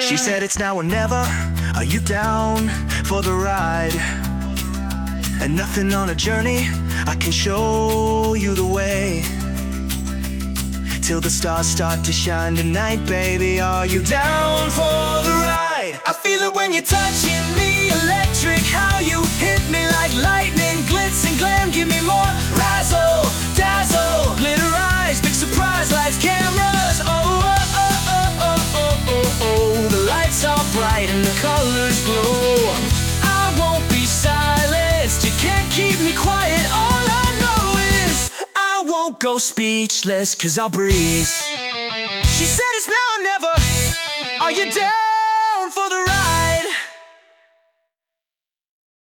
She said it's now or never. Are you down for the ride? And nothing on a journey, I can show you the way. Till the stars start to shine tonight, baby, are you down for the ride? I feel it when you're touching me, electric, how you hit me like lightning, glitz and glam, give me more razzle, dazzle, glitter eyes, big surprise, lights, cameras, oh, oh, oh, oh, oh, oh, oh, oh. The lights are bright and the colors glow. I won't be silenced, you can't keep me quiet, all I know is I won't go speechless, cause I'll breathe. She said it's now or never. Are you down